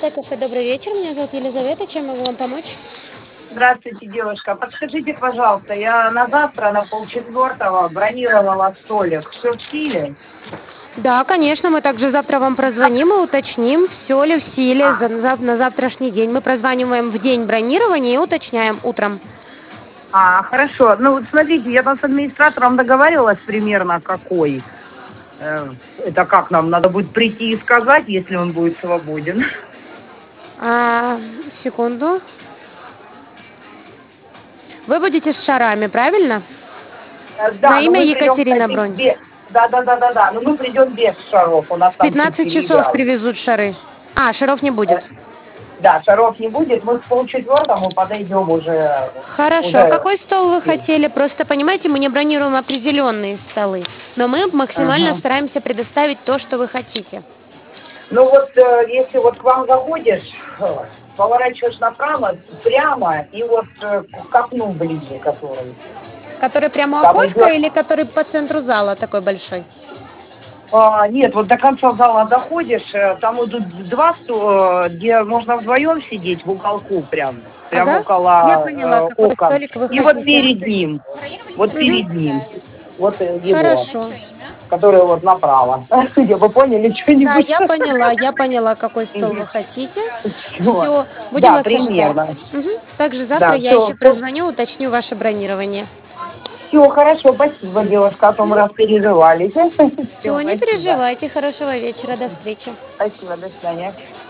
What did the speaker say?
11 кафе, добрый вечер. Меня зовут Елизавета. Чем могу вам помочь? Здравствуйте, девушка. Подскажите, пожалуйста, я на завтра на 3:30 бронировала столик. Все в силе? Да, конечно, мы также завтра вам прозвоним и уточним, все ли в силе на завтрашний день. Мы прозваниваем в день бронирования и уточняем утром. Хорошо. Ну, вот смотрите, я там с администратором договаривалась примерно какой. Это как нам надо будет прийти и сказать, если он будет свободен? Секунду. Вы будете с шарами, правильно? На Да, но имя мы придем, Екатерина кстати, бронь. без... Да. Но мы придем без шаров. У нас В там чуть 15 часов переиграл. привезут шары. Шаров не будет. Да, шаров не будет. Мы к 3:30 подойдем уже. Хорошо. А какой стол вы хотели? Просто, понимаете, мы не бронируем определенные столы, но мы максимально Ага. стараемся предоставить то, что вы хотите. Ну вот, если вот к вам заходишь, поворачиваешь направо, прямо, и вот к окну ближе, который. Который прямо у Там окошка идет. или который по центру зала такой большой? Нет, вот до конца зала доходишь, там идут два стула, где можно вдвоем сидеть в уголку прям Ага. Я около поняла, какой окон. столик вы И вот хотите. перед ним, вот его, Хорошо. который вот направо. Вы поняли Да, что-нибудь? я поняла, какой стол вы хотите. Всё. Все, будем Да, вас ожидать. примерно. Также завтра Да, я еще все. прозвоню, уточню ваше бронирование. Все хорошо, спасибо, девушка, а то мы распереживались. Все, Все, не спасибо. переживайте. Хорошего вечера. До встречи. Спасибо, до свидания.